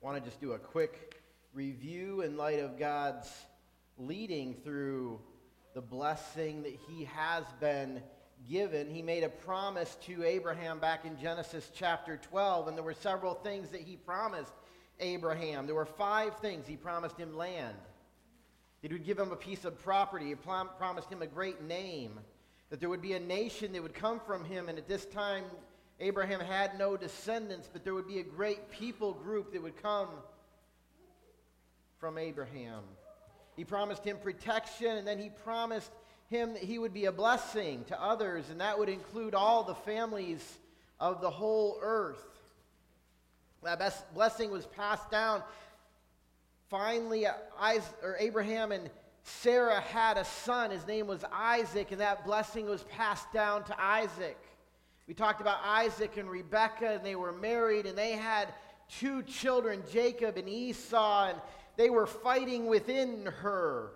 I want to just do a quick review in light of God's leading through the blessing that he has been given. He made a promise to Abraham back in Genesis chapter 12, and there were several things that he promised Abraham. There were 5 things. He promised him land. He would give him a piece of property. He promised him a great name, that there would be a nation that would come from him, and at this time Abraham had no descendants, but there would be a great people group that would come from Abraham. He promised him protection, and then he promised him that he would be a blessing to others, and that would include all the families of the whole earth. That blessing was passed down. Finally, Abraham and Sarah had a son. His name was Isaac, and that blessing was passed down to Isaac. We talked about Isaac and Rebekah, and they were married, and they had 2 children, Jacob and Esau, and they were fighting within her.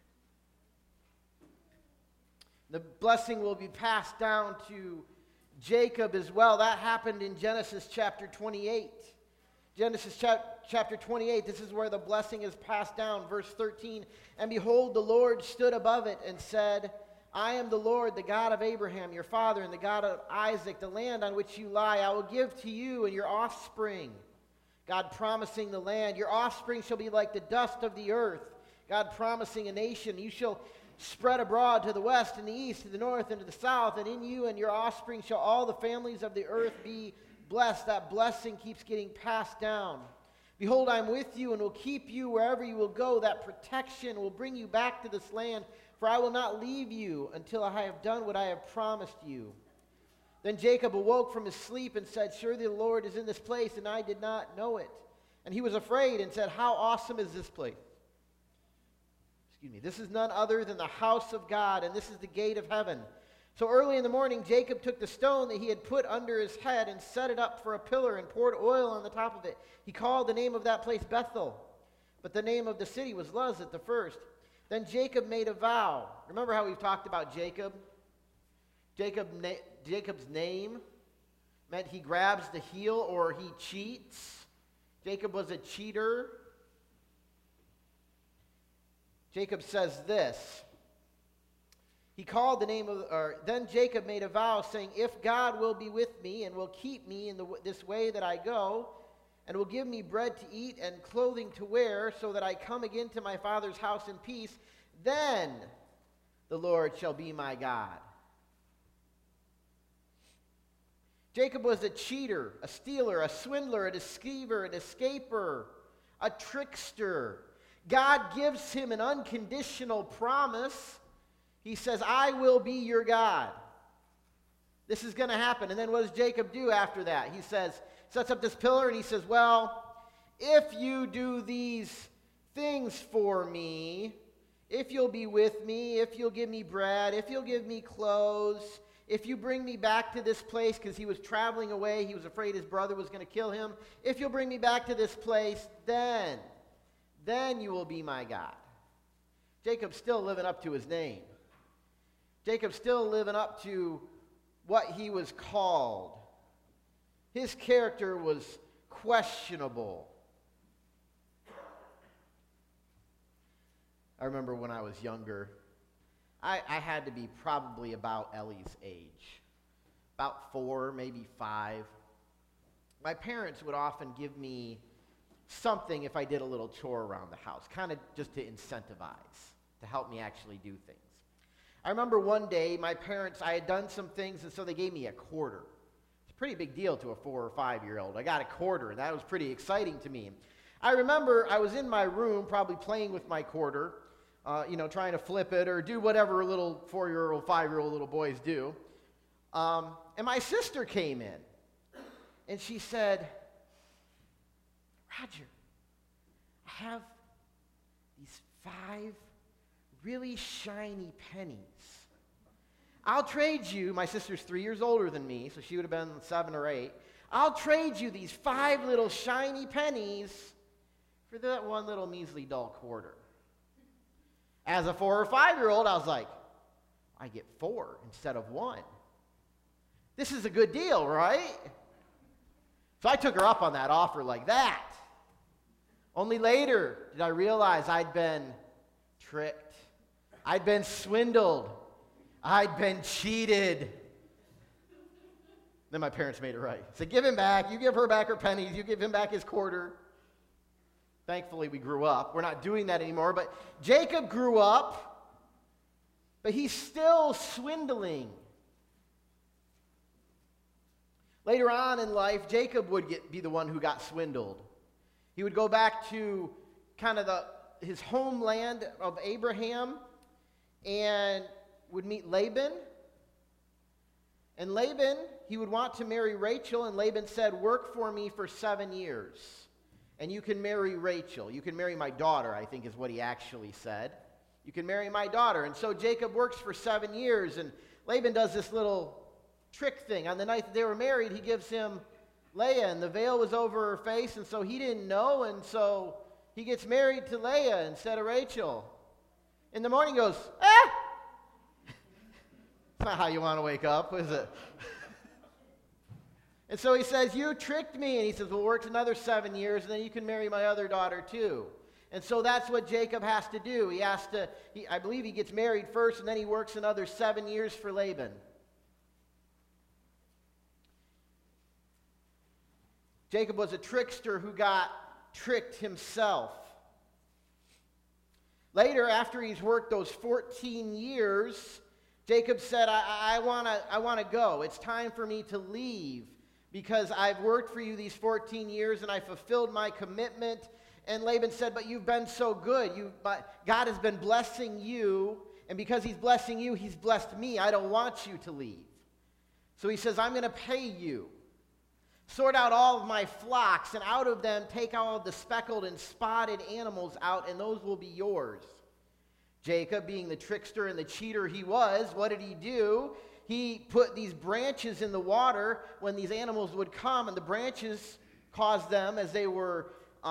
The blessing will be passed down to Jacob as well. That happened in Genesis chapter 28. Genesis chapter 28, this is where the blessing is passed down. Verse 13, "And behold, the Lord stood above it and said, I am the Lord, the God of Abraham, your father, and the God of Isaac. The land on which you lie I will give to you and your offspring." God promising the land. "Your offspring shall be like the dust of the earth." God promising a nation. "You shall spread abroad to the west and the east, to the north and to the south, and in you and your offspring shall all the families of the earth be blessed." That blessing keeps getting passed down. "Behold, I am with you and will keep you wherever you will go." That protection will bring you back to this land. "For I will not leave you until I have done what I have promised you." Then Jacob awoke from his sleep and said, "Surely the Lord is in this place, and I did not know it." And he was afraid and said, "How awesome is this place?" "This is none other than the house of God, and this is the gate of heaven." So early in the morning, Jacob took the stone that he had put under his head and set it up for a pillar and poured oil on the top of it. He called the name of that place Bethel, but the name of the city was Luz at the first. Then Jacob made a vow. Remember how we've talked about Jacob? Jacob's name meant he grabs the heel or he cheats. Jacob was a cheater. Jacob says this. He called the name of, then Jacob made a vow saying, "If God will be with me and will keep me in this way that I go, and will give me bread to eat and clothing to wear, so that I come again to my father's house in peace, then the Lord shall be my God." Jacob was a cheater, a stealer, a swindler, a deceiver, an escaper, a trickster. God gives him an unconditional promise. He says, "I will be your God." This is going to happen. And then what does Jacob do after that? He sets up this pillar and he says, "Well, if you do these things for me, if you'll be with me, if you'll give me bread, if you'll give me clothes, if you bring me back to this place," because he was traveling away, he was afraid his brother was going to kill him. "If you'll bring me back to this place, then you will be my God." Jacob's still living up to his name. Jacob's still living up to what he was called. His character was questionable. I remember when I was younger, I had to be probably about Ellie's age, about 4, maybe 5. My parents would often give me something if I did a little chore around the house, kind of just to incentivize, to help me actually do things. I remember one day I had done some things, and so they gave me a quarter. It's a pretty big deal to a 4 or 5-year-old. I got a quarter, and that was pretty exciting to me. I remember I was in my room probably playing with my quarter, trying to flip it or do whatever little 4-year-old, 5-year-old little boys do. And my sister came in, and she said, "Roger, I have these 5 really shiny pennies. I'll trade you," my sister's 3 years older than me, so she would have been 7 or 8. "I'll trade you these 5 little shiny pennies for that one little measly dull quarter." As a 4 or 5-year-old, I was like, I get 4 instead of 1. This is a good deal, right? So I took her up on that offer like that. Only later did I realize I'd been tricked. I'd been swindled. I'd been cheated. Then my parents made it right. Said, give him back. You give her back her pennies. You give him back his quarter. Thankfully, we grew up. We're not doing that anymore. But Jacob grew up, but he's still swindling. Later on in life, Jacob would be the one who got swindled. He would go back to kind of his homeland of Abraham and would meet Laban. And Laban, he would want to marry Rachel, and Laban said, work for me for 7 years, and you can marry Rachel. You can marry my daughter, I think is what he actually said. You can marry my daughter. And so Jacob works for 7 years, and Laban does this little trick thing. On the night that they were married, he gives him Leah, and the veil was over her face, and so he didn't know, and so he gets married to Leah instead of Rachel. In the morning, he goes, ah! It's not how you want to wake up, is it? And so he says, you tricked me, and he says, well, works another 7 years, and then you can marry my other daughter too. And so that's what Jacob has to do. I believe he gets married first, and then he works another 7 years for Laban. Jacob was a trickster who got tricked himself. Later, after he's worked those 14 years, Jacob said, I want to go. It's time for me to leave because I've worked for you these 14 years and I fulfilled my commitment. And Laban said, but you've been so good. God has been blessing you, and because he's blessing you, he's blessed me. I don't want you to leave. So he says, I'm going to pay you. Sort out all of my flocks, and out of them take all of the speckled and spotted animals out, and those will be yours. Jacob, being the trickster and the cheater he was, what did he do? He put these branches in the water when these animals would come, and the branches caused them, as they were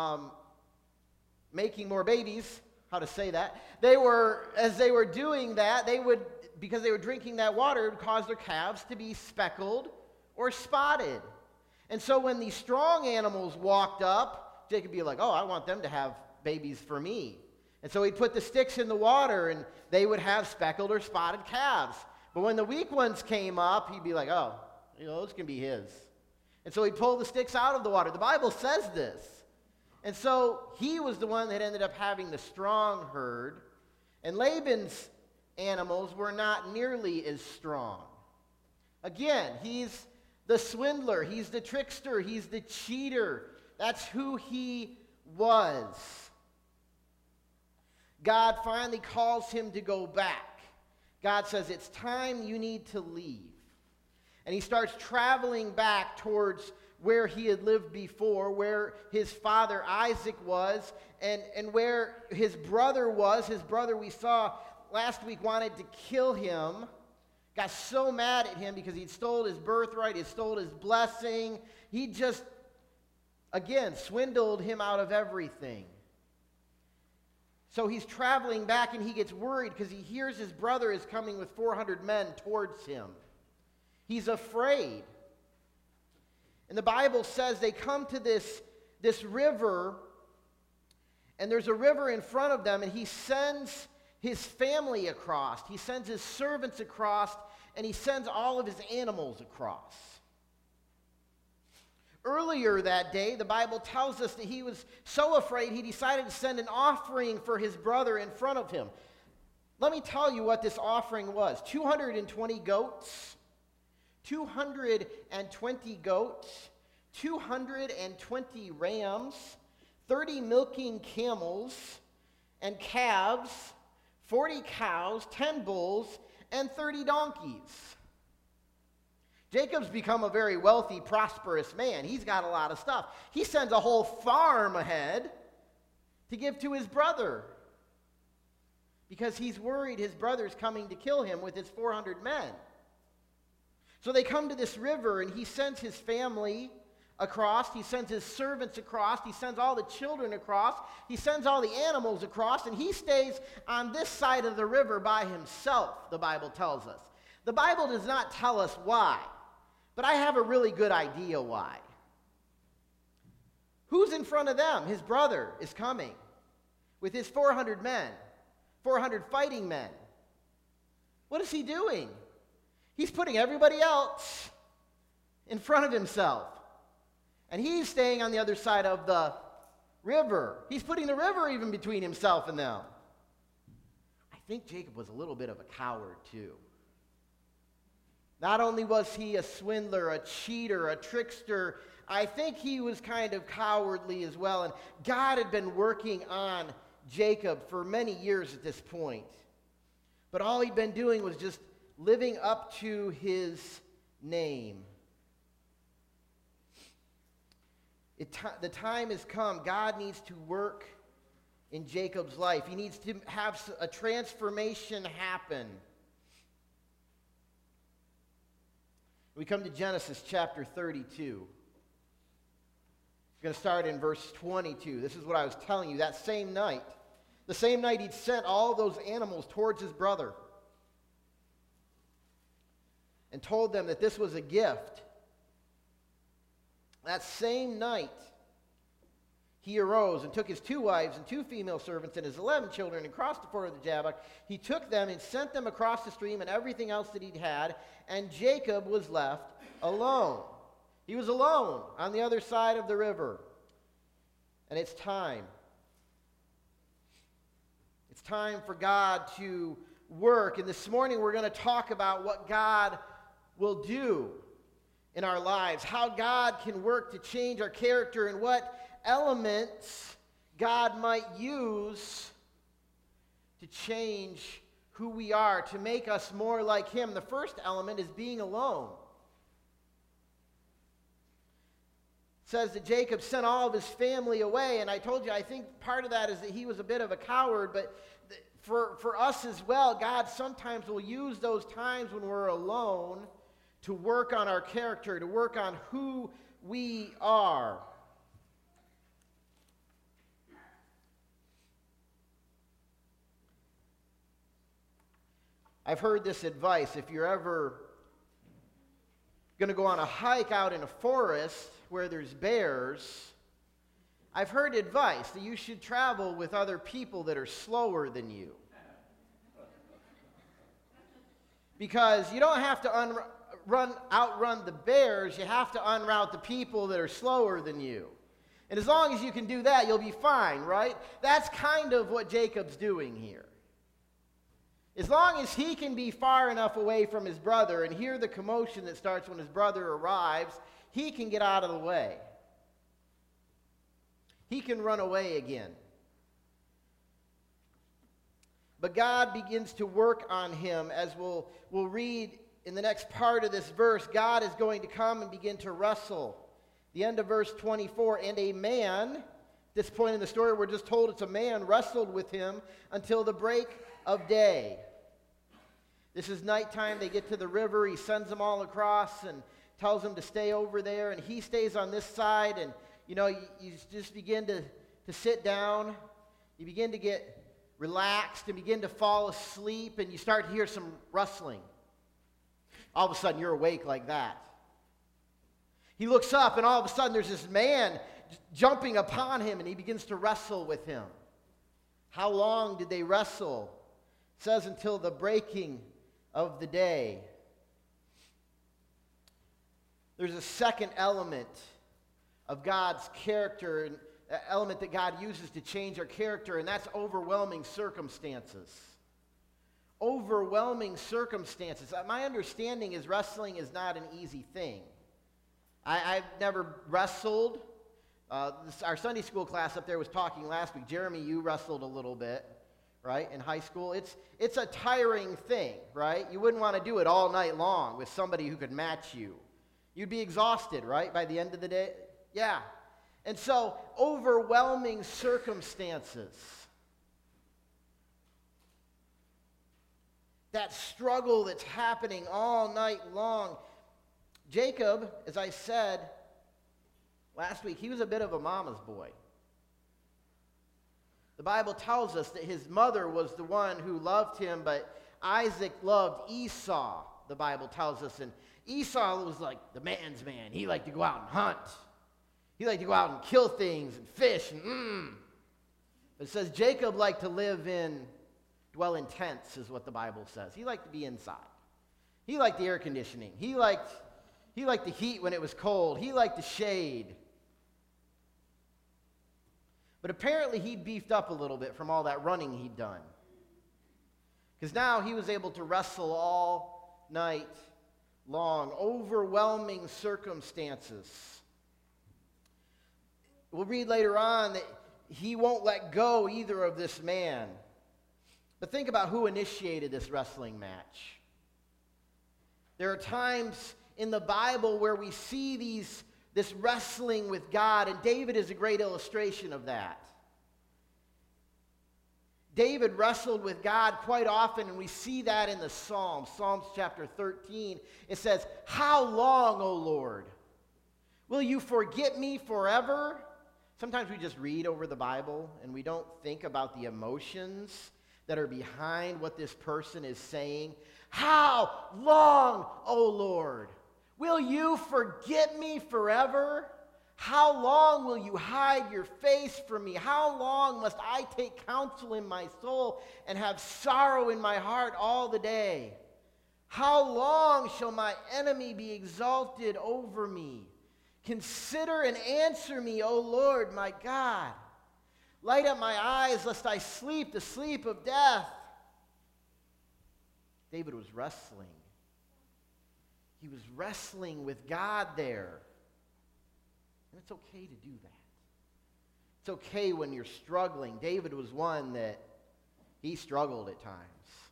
making more babies, how to say that, as they were doing that, because they were drinking that water, it would cause their calves to be speckled or spotted. And so when these strong animals walked up, Jacob would be like, oh, I want them to have babies for me. And so he'd put the sticks in the water, and they would have speckled or spotted calves. But when the weak ones came up, he'd be like, oh, those can be his. And so he'd pull the sticks out of the water. The Bible says this. And so he was the one that ended up having the strong herd, and Laban's animals were not nearly as strong. Again, he's the swindler, he's the trickster, he's the cheater. That's who he was. God finally calls him to go back. God says, it's time, you need to leave. And he starts traveling back towards where he had lived before, where his father Isaac was, and where his brother was. His brother, we saw last week, wanted to kill him. Got so mad at him because he'd stole his birthright, he'd stole his blessing. He just, again, swindled him out of everything. So he's traveling back, and he gets worried because he hears his brother is coming with 400 men towards him. He's afraid. And the Bible says they come to this river, and there's a river in front of them, and he sends his family across. He sends his servants across, and he sends all of his animals across. Earlier that day, the Bible tells us that he was so afraid he decided to send an offering for his brother in front of him. Let me tell you what this offering was. 220 goats, 220 goats, 220 rams, 30 milking camels and calves, 40 cows, 10 bulls, and 30 donkeys. Jacob's become a very wealthy, prosperous man. He's got a lot of stuff. He sends a whole farm ahead to give to his brother because he's worried his brother's coming to kill him with his 400 men. So they come to this river, and he sends his family across. He sends his servants across. He sends all the children across. He sends all the animals across, and he stays on this side of the river by himself, the Bible tells us. The Bible does not tell us why, but I have a really good idea why. Who's in front of them? His brother is coming with his 400 men, 400 fighting men. What is he doing? He's putting everybody else in front of himself. And he's staying on the other side of the river. He's putting the river even between himself and them. I think Jacob was a little bit of a coward too. Not only was he a swindler, a cheater, a trickster, I think he was kind of cowardly as well. And God had been working on Jacob for many years at this point. But all he'd been doing was just living up to his name. The time has come. God needs to work in Jacob's life. He needs to have a transformation happen. We come to Genesis chapter 32. We're going to start in verse 22. This is what I was telling you. That same night, the same night he'd sent all those animals towards his brother and told them that this was a gift. That same night, he arose and took his 2 wives and 2 female servants and his 11 children and crossed the ford of the Jabbok. He took them and sent them across the stream and everything else that he'd had, and Jacob was left alone. He was alone on the other side of the river. And it's time. It's time for God to work. And this morning we're going to talk about what God will do in our lives, how God can work to change our character, and what elements God might use to change who we are, to make us more like Him. The first element is being alone. It says that Jacob sent all of his family away, and I told you, I think part of that is that he was a bit of a coward, but for us as well, God sometimes will use those times when we're alone to work on our character, to work on who we are. I've heard this advice: if you're ever going to go on a hike out in a forest where there's bears, I've heard advice that you should travel with other people that are slower than you. Because you don't have to outrun the bears, you have to unroute the people that are slower than you. And as long as you can do that, you'll be fine, right? That's kind of what Jacob's doing here. As long as he can be far enough away from his brother and hear the commotion that starts when his brother arrives, he can get out of the way. He can run away again. But God begins to work on him, as we'll read in the next part of this verse. God is going to come and begin to wrestle. The end of verse 24, and a man, at this point in the story we're just told it's a man, wrestled with him until the break of day. This is nighttime. They get to the river. He sends them all across and tells them to stay over there, and he stays on this side. And you just begin to sit down. You begin to get relaxed and begin to fall asleep, and you start to hear some rustling. All of a sudden, you're awake like that. He looks up, and all of a sudden, there's this man jumping upon him, and he begins to wrestle with him. How long did they wrestle? It says until the breaking of the day. There's a second element of God's character, and an element that God uses to change our character, and that's overwhelming circumstances. Overwhelming circumstances. My understanding is wrestling is not an easy thing. I've never wrestled. Our Sunday school class up there was talking last week. Jeremy, you wrestled a little bit, right, in high school. It's a tiring thing, right? You wouldn't want to do it all night long with somebody who could match you. You'd be exhausted, right, by the end of the day? Yeah. And so, overwhelming circumstances. That struggle that's happening all night long. Jacob, as I said last week, he was a bit of a mama's boy. The Bible tells us that his mother was the one who loved him, but Isaac loved Esau, the Bible tells us. And Esau was like the man's man. He liked to go out and hunt. He liked to go out and kill things and fish and It says Jacob liked to dwell in tents, is what the Bible says. He liked to be inside. He liked the air conditioning. He liked the heat when it was cold. He liked the shade. But apparently he beefed up a little bit from all that running he'd done. Because now he was able to wrestle all night long. Overwhelming circumstances. We'll read later on that he won't let go either of this man. But think about who initiated this wrestling match. There are times in the Bible where we see this wrestling with God, and David is a great illustration of that. David wrestled with God quite often, and we see that in the Psalms. Psalms chapter 13, it says, "How long, O Lord, will you forget me forever?" Sometimes we just read over the Bible, and we don't think about the emotions that are behind what this person is saying. How long, O Lord, will you forget me forever? How long will you hide your face from me? How long must I take counsel in my soul and have sorrow in my heart all the day? How long shall my enemy be exalted over me? Consider and answer me, O Lord, my God. Light up my eyes, lest I sleep the sleep of death. David was wrestling. He was wrestling with God there. And it's okay to do that. It's okay when you're struggling. David was one that he struggled at times.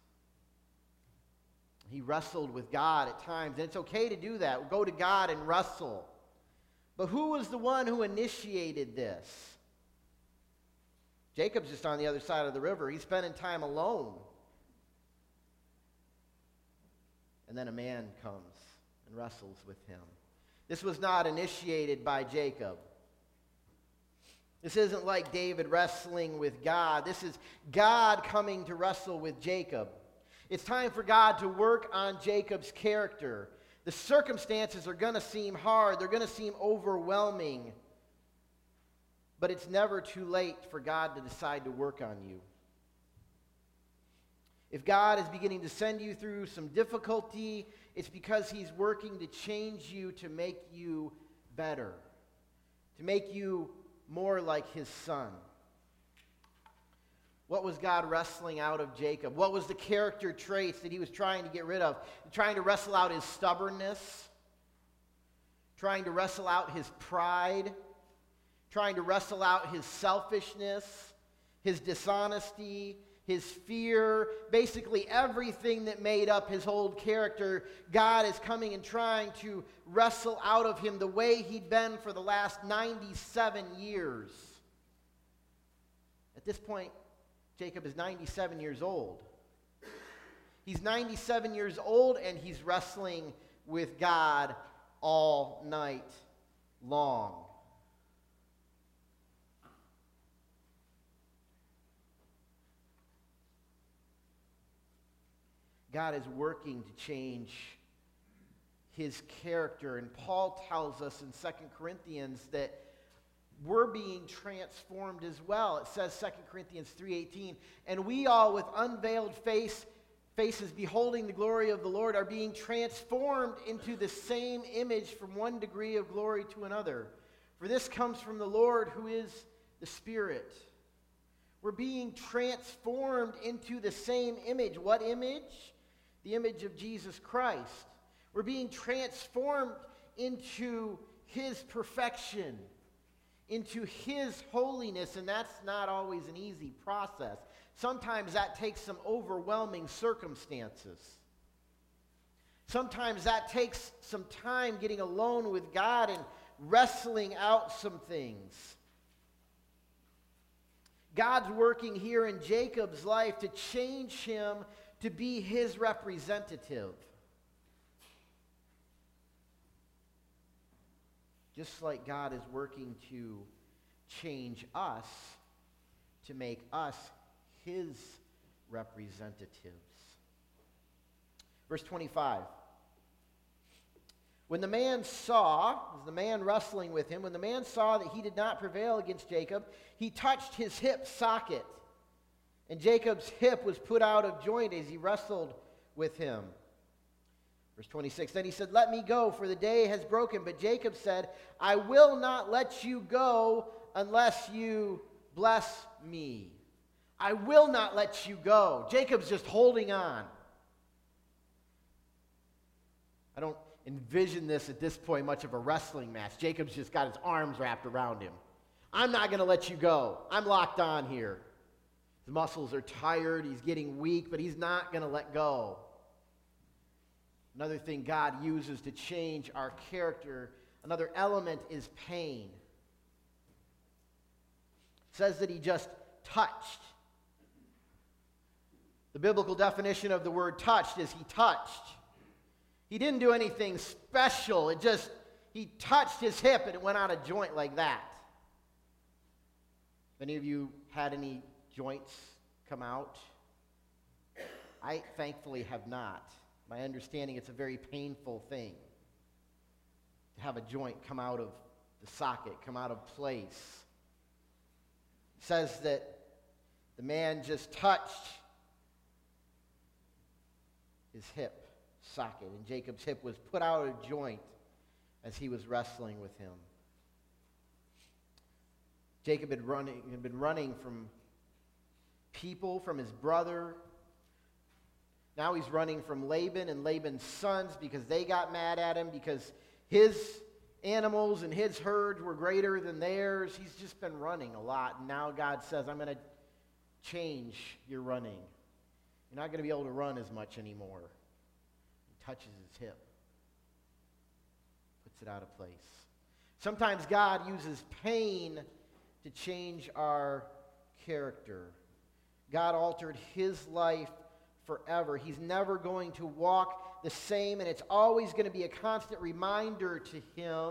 He wrestled with God at times. And it's okay to do that. Go to God and wrestle. But who was the one who initiated this? Jacob's just on the other side of the river. He's spending time alone. And then a man comes and wrestles with him. This was not initiated by Jacob. This isn't like David wrestling with God. This is God coming to wrestle with Jacob. It's time for God to work on Jacob's character. The circumstances are going to seem hard. They're going to seem overwhelming. But it's never too late for God to decide to work on you. If God is beginning to send you through some difficulty, it's because He's working to change you, to make you better, to make you more like His Son. What was God wrestling out of Jacob? What was the character traits that He was trying to get rid of? Trying to wrestle out his stubbornness, trying to wrestle out his pride, trying to wrestle out his selfishness, his dishonesty, his fear, basically everything that made up his whole character. God is coming and trying to wrestle out of him the way he'd been for the last 97 years. At this point, Jacob is 97 years old. He's 97 years old and he's wrestling with God all night long. God is working to change his character. And Paul tells us in 2 Corinthians that we're being transformed as well. It says 2 Corinthians 3:18, "And we all with unveiled faces beholding the glory of the Lord are being transformed into the same image from one degree of glory to another. For this comes from the Lord who is the Spirit." We're being transformed into the same image. What image? The image of Jesus Christ. We're being transformed into His perfection, into His holiness, and that's not always an easy process. Sometimes that takes some overwhelming circumstances. Sometimes that takes some time getting alone with God and wrestling out some things. God's working here in Jacob's life to change him to be His representative. Just like God is working to change us to make us His representatives. Verse 25. When the man saw, as the man wrestling with him, when the man saw that he did not prevail against Jacob, he touched his hip socket. And Jacob's hip was put out of joint as he wrestled with him. Verse 26, then he said, let me go, for the day has broken. But Jacob said, I will not let you go unless you bless me. I will not let you go. Jacob's just holding on. I don't envision this at this point much of a wrestling match. Jacob's just got his arms wrapped around him. I'm not going to let you go. I'm locked on here. His muscles are tired. He's getting weak, but he's not going to let go. Another thing God uses to change our character, another element is pain. It says that he just touched. The biblical definition of the word touched is he touched. He didn't do anything special. He touched his hip and it went out of joint like that. Any of you had any joints come out? I thankfully have not. My understanding, it's a very painful thing to have a joint come out of the socket, come out of place. It says that the man just touched his hip socket, and Jacob's hip was put out of joint as he was wrestling with him. Jacob had been running from people, from his brother. Now he's running from Laban and Laban's sons because they got mad at him because his animals and his herds were greater than theirs. He's just been running a lot. And now God says, I'm going to change your running. You're not going to be able to run as much anymore. He touches his hip, puts it out of place. Sometimes God uses pain to change our character. God altered his life forever. He's never going to walk the same, and it's always going to be a constant reminder to him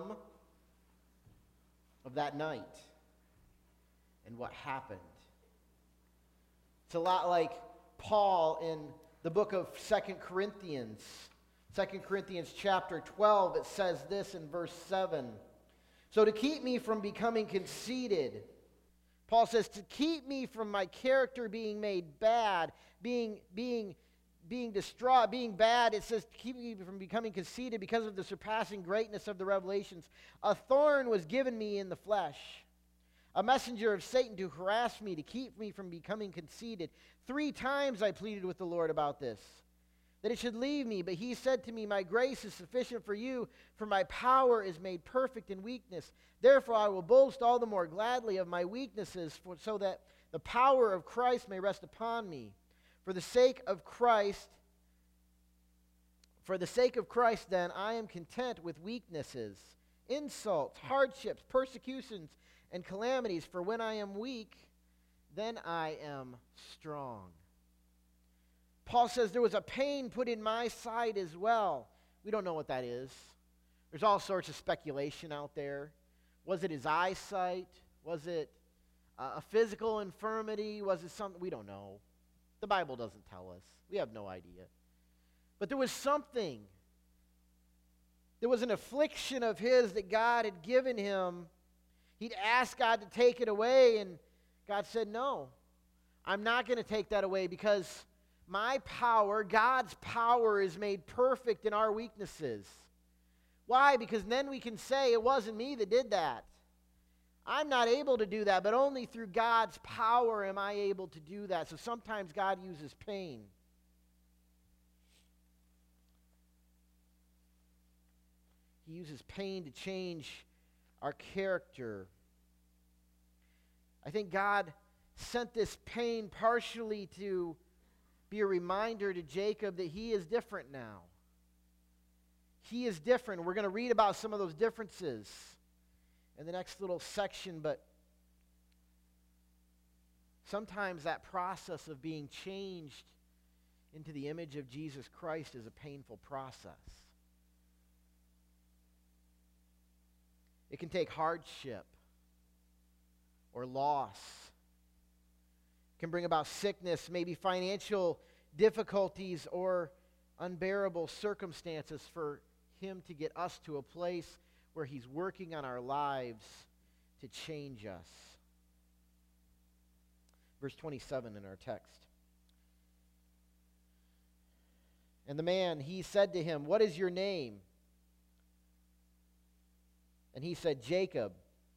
of that night and what happened. It's a lot like Paul in the book of 2 Corinthians. 2 Corinthians chapter 12, it says this in verse 7. So to keep me from becoming conceited, Paul says, to keep me from my character being made bad, being distraught, being bad, it says, to keep me from becoming conceited because of the surpassing greatness of the revelations. A thorn was given me in the flesh, a messenger of Satan to harass me, to keep me from becoming conceited. 3 times I pleaded with the Lord about this, that it should leave me. But he said to me, my grace is sufficient for you, for my power is made perfect in weakness. Therefore I will boast all the more gladly of my weaknesses, so that the power of Christ may rest upon me. For the sake of Christ, then, I am content with weaknesses, insults, hardships, persecutions, and calamities. For when I am weak, then I am strong. Paul says there was a pain put in my side as well. We don't know what that is. There's all sorts of speculation out there. Was it his eyesight? Was it a physical infirmity? Was it something? We don't know. The Bible doesn't tell us. We have no idea. But there was something. There was an affliction of his that God had given him. He'd asked God to take it away, and God said, no, I'm not going to take that away because my power, God's power, is made perfect in our weaknesses. Why? Because then we can say, it wasn't me that did that. I'm not able to do that, but only through God's power am I able to do that. So sometimes God uses pain. He uses pain to change our character. I think God sent this pain partially to be a reminder to Jacob that he is different now. He is different. We're going to read about some of those differences in the next little section, but sometimes that process of being changed into the image of Jesus Christ is a painful process. It can take hardship or loss. It can bring about sickness, maybe financial difficulties or unbearable circumstances for Him to get us to a place where He's working on our lives to change us. Verse 27 in our text. And the man, he said to him, "What is your name?" And he said, "Jacob."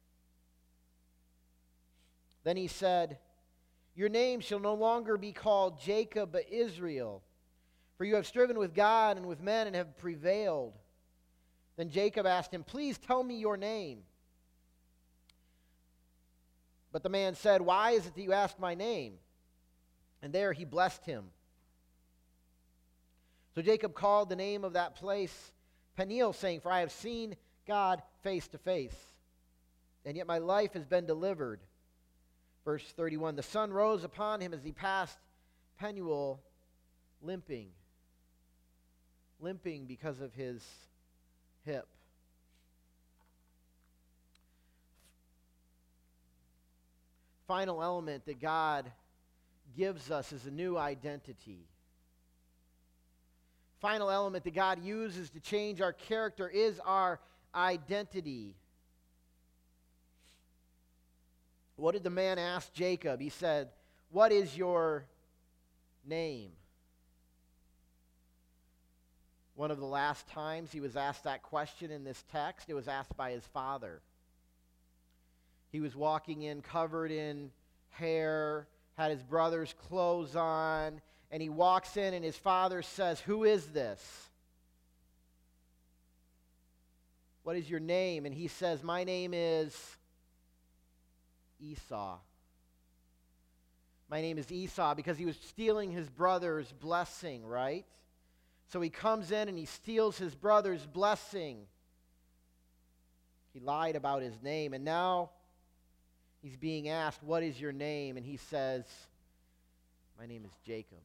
Then he said, "Your name shall no longer be called Jacob, but Israel, for you have striven with God and with men and have prevailed." Then Jacob asked him, "Please tell me your name." But the man said, "Why is it that you ask my name?" And there he blessed him. So Jacob called the name of that place Peniel, saying, "For I have seen God face to face, and yet my life has been delivered." Verse 31, the sun rose upon him as he passed Peniel, limping because of his hip. Final element that God gives us is a new identity. Final element that God uses to change our character is our identity. What did the man ask Jacob? He said, "What is your name?" One of the last times he was asked that question in this text, it was asked by his father. He was walking in covered in hair, had his brother's clothes on, and he walks in and his father says, "Who is this? What is your name?" And he says, "My name is Esau." My name is Esau, because he was stealing his brother's blessing, right? So he comes in and he steals his brother's blessing. He lied about his name, and now he's being asked, "What is your name?" And he says, "My name is Jacob.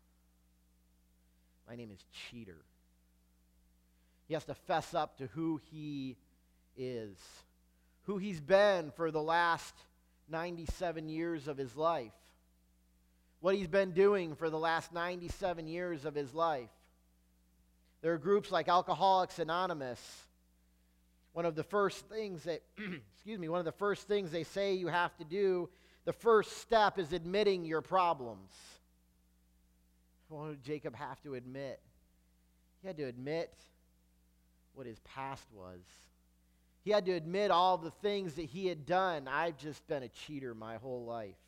My name is cheater." He has to fess up to who he is, who he's been for the last 97 years of his life, what he's been doing for the last 97 years of his life. There are groups like Alcoholics Anonymous. One of the first things that, one of the first things they say you have to do, the first step is admitting your problems. What did Jacob have to admit? He had to admit what his past was. He had to admit all the things that he had done. "I've just been a cheater my whole life."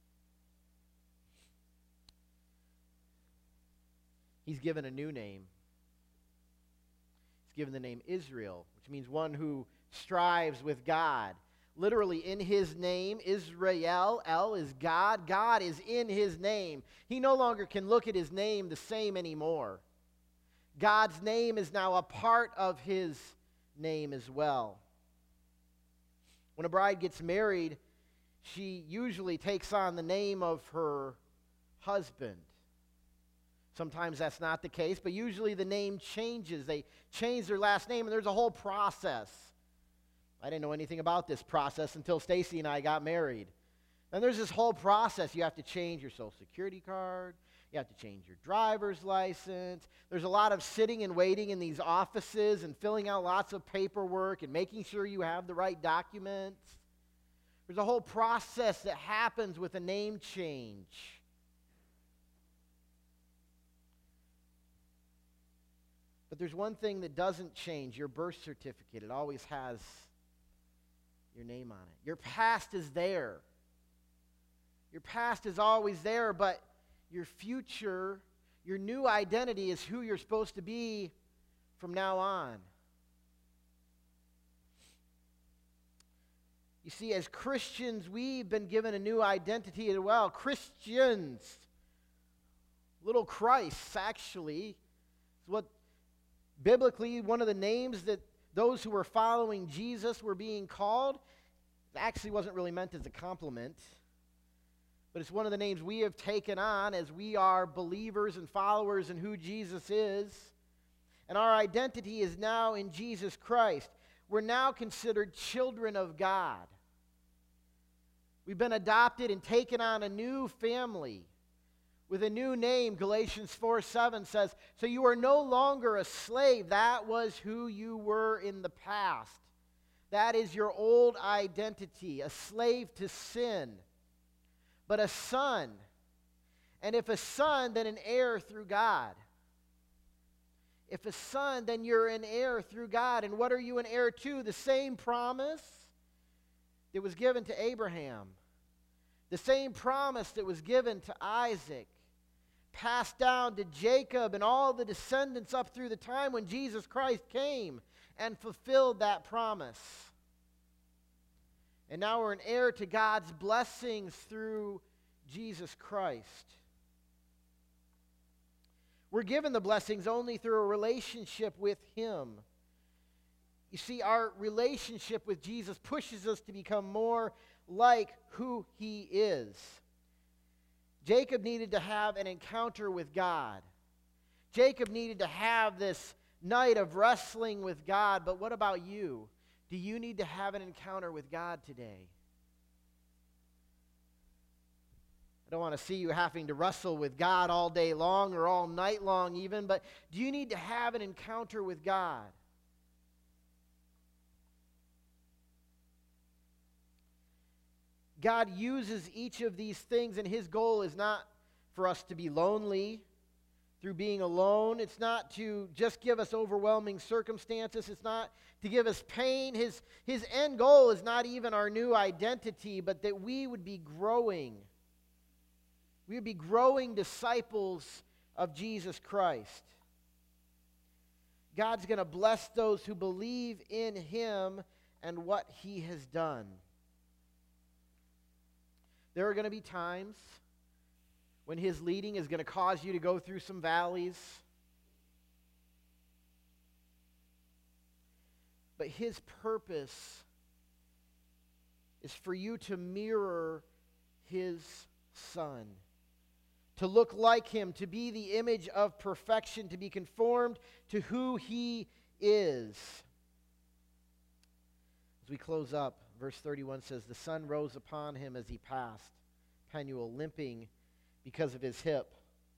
He's given a new name. He's given the name Israel, which means one who strives with God. Literally, in his name, Israel, El is God. God is in his name. He no longer can look at his name the same anymore. God's name is now a part of his name as well. When a bride gets married, she usually takes on the name of her husband. Sometimes that's not the case, but usually the name changes. They change their last name, and there's a whole process. I didn't know anything about this process until Stacy and I got married. Then there's this whole process. You have to change your Social Security card. You have to change your driver's license. There's a lot of sitting and waiting in these offices and filling out lots of paperwork and making sure you have the right documents. There's a whole process that happens with a name change. But there's one thing that doesn't change: your birth certificate. It always has your name on it. Your past is there. Your past is always there, but your future, your new identity is who you're supposed to be from now on. You see, as Christians, we've been given a new identity as well. Christians, little Christs, actually, is what biblically one of the names that those who were following Jesus were being called. It actually wasn't really meant as a compliment, but it's one of the names we have taken on as we are believers and followers in who Jesus is. And our identity is now in Jesus Christ. We're now considered children of God. We've been adopted and taken on a new family. with a new name. Galatians 4:7 says, so you are no longer a slave. That was who you were in the past. That is your old identity, a slave to sin, but a son. And if a son, then an heir through God. If a son, then you're an heir through God. And what are you an heir to? The same promise that was given to Abraham. The same promise that was given to Isaac. Passed down to Jacob and all the descendants up through the time when Jesus Christ came and fulfilled that promise. And now we're an heir to God's blessings through Jesus Christ. We're given the blessings only through a relationship with Him. You see, our relationship with Jesus pushes us to become more like who He is. Jacob needed to have an encounter with God. Jacob needed to have this night of wrestling with God. But what about you? Do you need to have an encounter with God today? I don't want to see you having to wrestle with God all day long or all night long even, but do you need to have an encounter with God? God uses each of these things, and His goal is not for us to be lonely through being alone. It's not to just give us overwhelming circumstances. It's not to give us pain. His end goal is not even our new identity, but that we would be growing. We would be growing disciples of Jesus Christ. God's going to bless those who believe in Him and what He has done. There are going to be times when His leading is going to cause you to go through some valleys. But His purpose is for you to mirror His Son, to look like Him, to be the image of perfection, to be conformed to who He is. As we close up, verse 31 says, the sun rose upon him as he passed Penuel, limping because of his hip.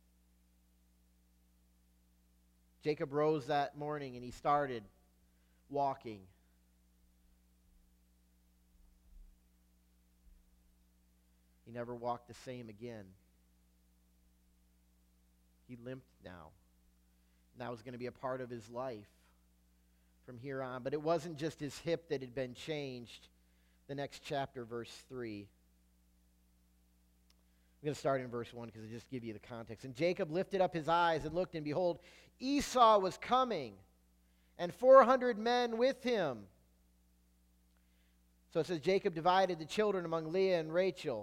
Jacob rose that morning and he started walking. He never walked the same again. He limped now. And that was going to be a part of his life from here on. But it wasn't just his hip that had been changed. The next chapter, verse 3. I'm going to start in verse 1 because it just gives you the context. And Jacob lifted up his eyes and looked, and behold, Esau was coming, and 400 men with him. So it says Jacob divided the children among Leah and Rachel.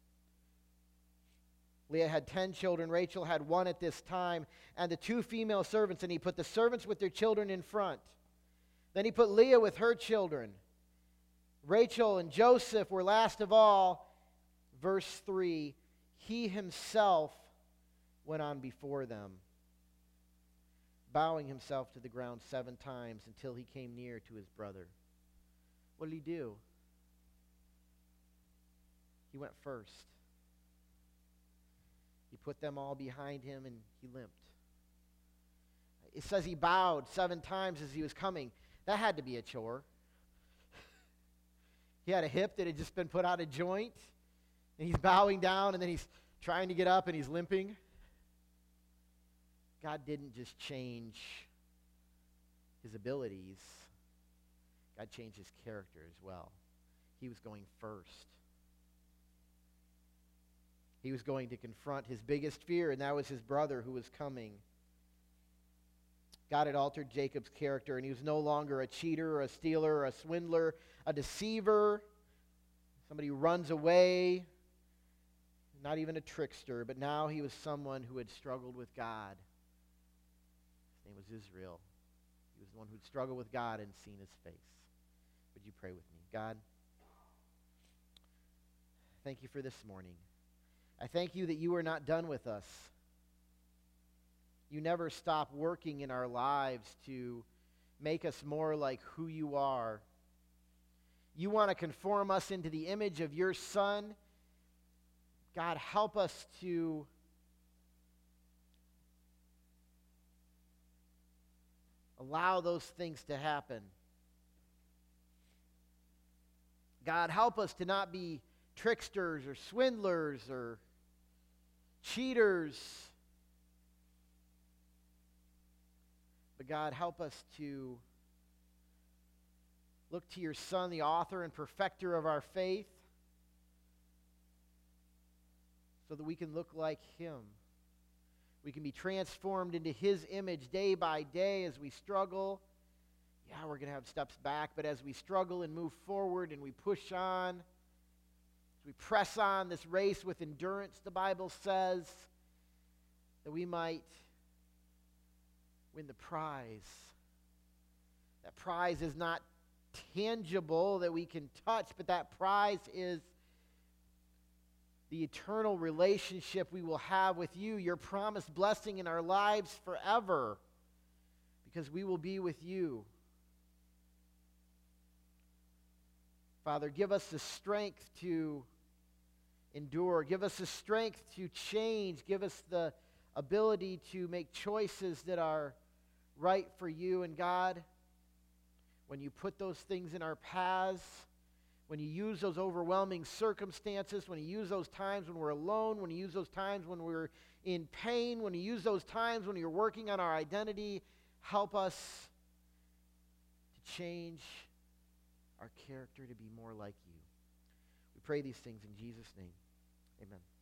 Leah had 10 children. Rachel had 1 at this time, and the 2 female servants, and he put the servants with their children in front. Then he put Leah with her children. Rachel and Joseph were last of all. Verse 3, he himself went on before them, bowing himself to the ground 7 times until he came near to his brother. What did he do? He went first. He put them all behind him and he limped. It says he bowed 7 times as he was coming. That had to be a chore. He had a hip that had just been put out of joint, and he's bowing down, and then he's trying to get up, and he's limping. God didn't just change his abilities. God changed his character as well. He was going first. He was going to confront his biggest fear, and that was his brother who was coming. God had altered Jacob's character, and he was no longer a cheater or a stealer or a swindler, a deceiver, somebody who runs away, not even a trickster, but now he was someone who had struggled with God. His name was Israel. He was the one who'd struggled with God and seen his face. Would you pray with me? God, thank you for this morning. I thank you that you are not done with us. You never stop working in our lives to make us more like who you are. You want to conform us into the image of your Son. God, help us to Allow those things to happen. God, help us to not be tricksters or swindlers or cheaters. But God, help us to look to your Son, the author and perfecter of our faith, so that we can look like him. We can be transformed into his image day by day as we struggle. Yeah, we're going to have steps back, but as we struggle and move forward and we push on, as we press on this race with endurance, the Bible says, that we might win the prize. That prize is not tangible that we can touch, but that prize is the eternal relationship we will have with you, your promised blessing in our lives forever, because we will be with you. Father, give us the strength to endure. Give us the strength to change. Give us the ability to make choices that are right for you. And God, when you put those things in our paths, when you use those overwhelming circumstances, when you use those times when we're alone, when you use those times when we're in pain, when you use those times when you're working on our identity, help us to change our character to be more like you. We pray these things in Jesus' name. Amen.